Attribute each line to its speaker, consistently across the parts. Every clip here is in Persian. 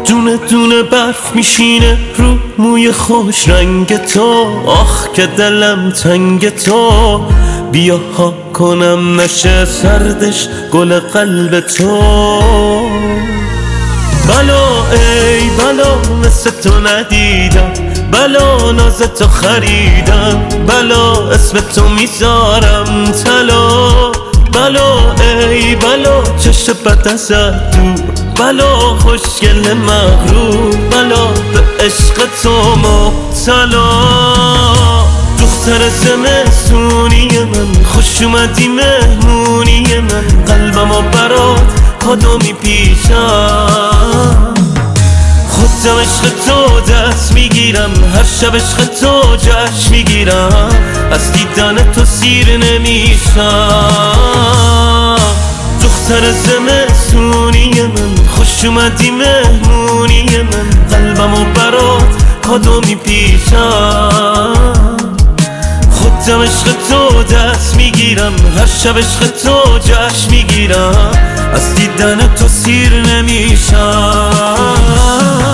Speaker 1: دونه دونه برف میشینه رو موی خوش رنگ تو. آخ که دلم تنگ تو، بیا ها کنم نشه سردش گل قلب تو. بلا ای بلا مثل تو ندیدم، بلا ناز تو خریدم، بلا اسم تو میذارم طلا. بلا ای بلا چشم بد ازت دور، بلا خوشگل مغرور، بلا به عشق تو مبتلا. دختر زمستونی من، خوش اومدی مهمونی من، قلبمو برات کادو میپیچم. خودم عشق تو دست میگیرم، هر شب عشق تو جشن میگیرم، از دیدن تو سیر نمیشم. دختر زمستونی من، خوش اومدی مهمونی من، قلبمو برات کادو میپیچم. خودم عشق تو دست میگیرم، هر شب عشق تو جشن میگیرم، از دیدن تو سیر نمیشم.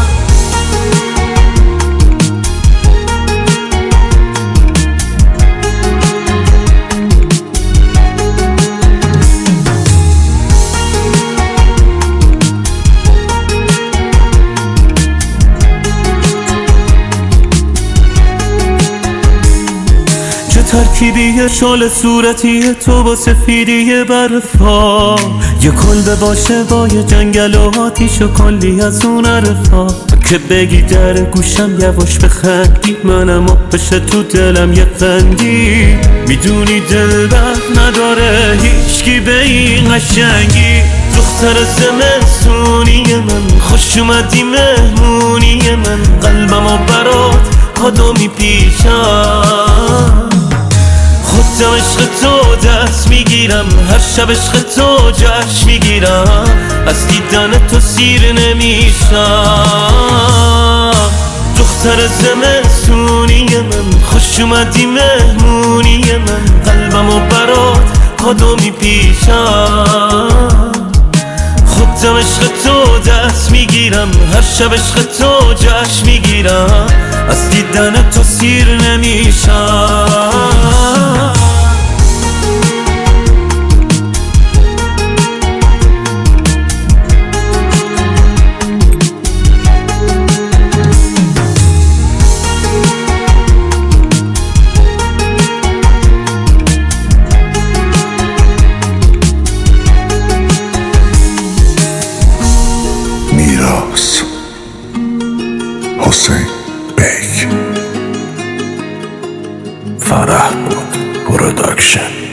Speaker 1: ترکیبی شال صورتی تو با سفیدی برفا، یه کلبه باشه با یه جنگل و آتیش و کلی از اون عرفا. که بگی در گوشم یواش بخندی، منم بشه تو دلم یه قندی. میدونی دل بر نداره هیچکی به این قشنگی. دختر زمستونی من، خوش اومدی مهمونی من، قلبمو برات کادو میپیچم. خودم عشق تو دست میگیرم، هر شب عشق تو جشن میگیرم، از دیدن تو سیر نمیشم. دختر زمستونی من، خوش اومدی مهمونی من، قلبمو برات کادو میپیچم. خودم عشق تو دست میگیرم، هر شب عشق تو جشن میگیرم، از دیدن تو سیر نمیشم.
Speaker 2: حسین بیک، فرح بود پروداکشن.